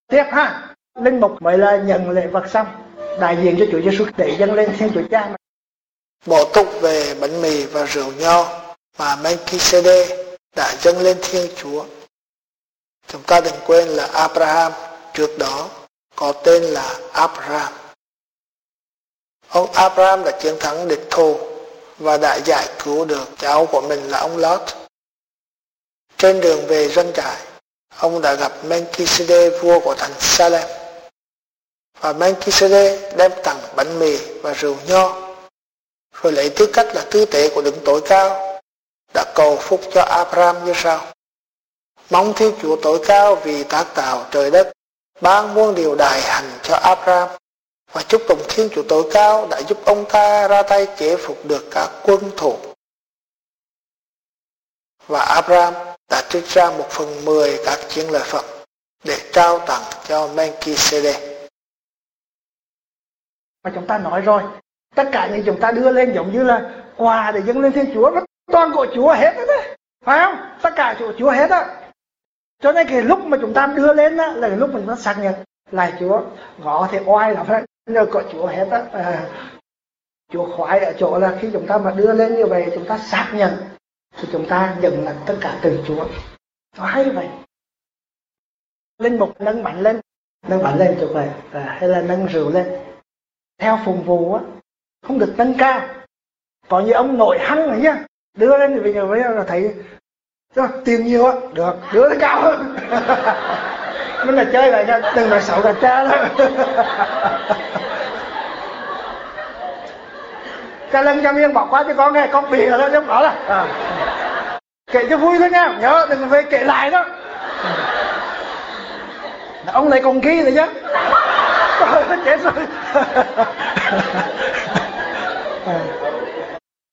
tiếc ha, linh mục mới là nhận lễ vật xong, đại diện cho Chúa Giêsu để dâng lên Thiên Chúa Cha. Bộ túc về bánh mì và rượu nho mà Melchizedek đã dâng lên Thiên Chúa. Chúng ta đừng quên là Abraham trước đó có tên là Abraham. Ông Abraham đã chiến thắng địch thù và đã giải cứu được cháu của mình là ông Lot. Trên đường về doanh trại, ông đã gặp Melchizedek, vua của thành Salem. Và Melchizedek đem tặng bánh mì và rượu nho, rồi lấy tư cách là tư tế của Đấng Tối Cao đã cầu phúc cho Abraham như sau: mong Thiên Chúa Tối Cao vì tác tạo trời đất ban muôn điều đại hạnh cho Abraham, và chúc tụng Thiên Chúa Tối Cao đã giúp ông ta ra tay chế phục được các quân thù. Và Abraham đã trích ra 1/10 các chiến lợi phẩm để trao tặng cho Melchizedek. Và chúng ta nói rồi, tất cả những chúng ta đưa lên giống như là quà để dâng lên Thiên Chúa, nó toàn của Chúa hết đấy, phải không? Tất cả của Chúa hết á. Cho nên cái lúc mà chúng ta đưa lên á là cái lúc mà chúng ta xác nhận lại Chúa. Gõ thì oai lắm đấy, nhờ của Chúa hết á. Chúa khoái ở chỗ là khi chúng ta mà đưa lên như vậy, chúng ta xác nhận thì chúng ta nhận là tất cả từ Chúa. Nó hay vậy. Linh mục nâng bánh lên chỗ vậy, hay là nâng rượu lên. Theo phụng vụ á, không được nâng cao. Có như ông nội hăng này nhá, đưa lên thì bây giờ thấy tiền nhiều á, được, đưa lên cao hơn. Mình là chơi vậy nha, đừng nói xấu cả cha đó. Cha lân cho miếng bỏ qua cho con nghe, con bị rồi đó, chứ đó là kể cho vui thôi nha, nhớ đừng phải kể lại đó. Ông lại còn ghi rồi chứ. Trời ơi, chết rồi.